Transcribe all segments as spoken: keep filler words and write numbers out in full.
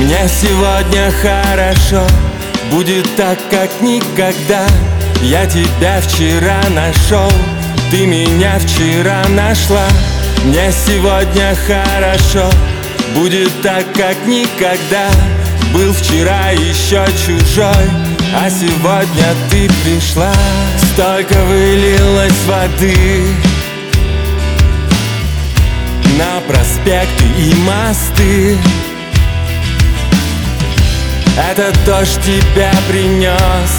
Мне сегодня хорошо, будет так, как никогда. Я тебя вчера нашел, ты меня вчера нашла. Мне сегодня хорошо, будет так, как никогда. Был вчера еще чужой, а сегодня ты пришла. Столько вылилось воды на проспекты и мосты. Это дождь тебя принес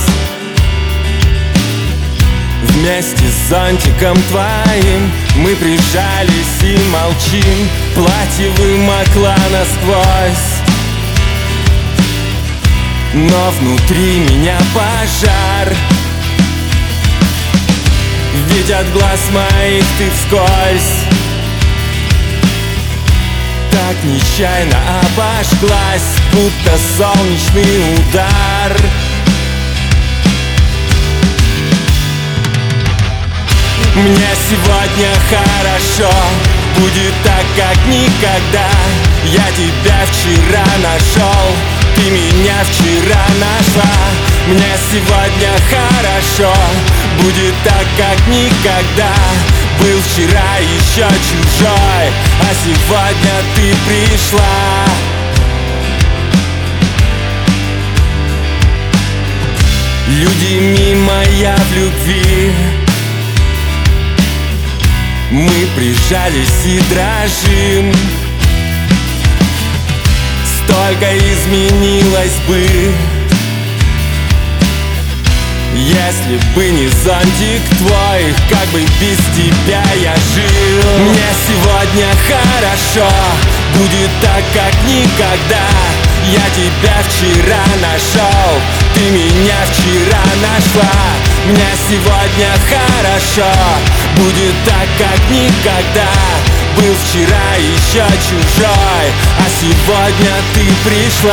вместе с зонтиком твоим. Мы прижались и молчим, платье вымокло насквозь, но внутри меня пожар. Ведь от глаз моих ты вскользь так нечаянно обожглась, будто солнечный удар. Мне сегодня хорошо, будет так, как никогда. Я тебя вчера нашел, ты меня вчера нашла. Мне сегодня хорошо, будет так, как никогда. Был вчера еще чужой, а сегодня ты пришла. Люди мимо, я в любви. Мы прижались и дрожим. Столько изменилось бы, если бы не зонтик твой, как бы без тебя я жил. Мне сегодня хорошо, будет так, как никогда. Я тебя вчера нашел, ты меня вчера нашла. Мне сегодня хорошо, будет так, как никогда. Был вчера еще чужой, а сегодня ты пришла.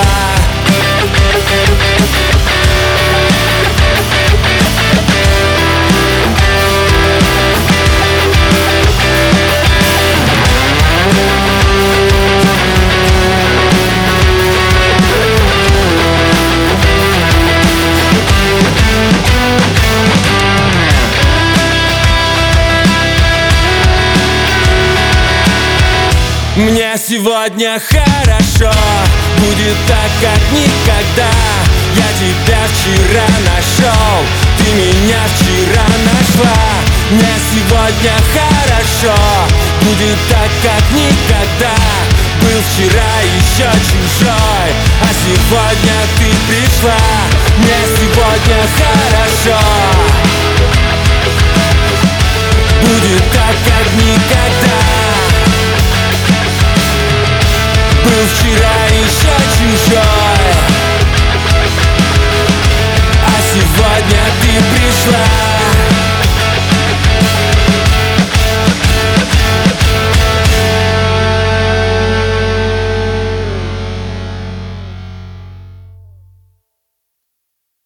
Мне сегодня хорошо, будет так, как никогда. Я тебя вчера нашел, ты меня вчера нашла. Мне сегодня хорошо, будет так, как никогда. Был вчера еще чужой, а сегодня ты пришла. Мне сегодня хорошо, будет так, как никогда. Был вчера еще чужой, а сегодня ты пришла.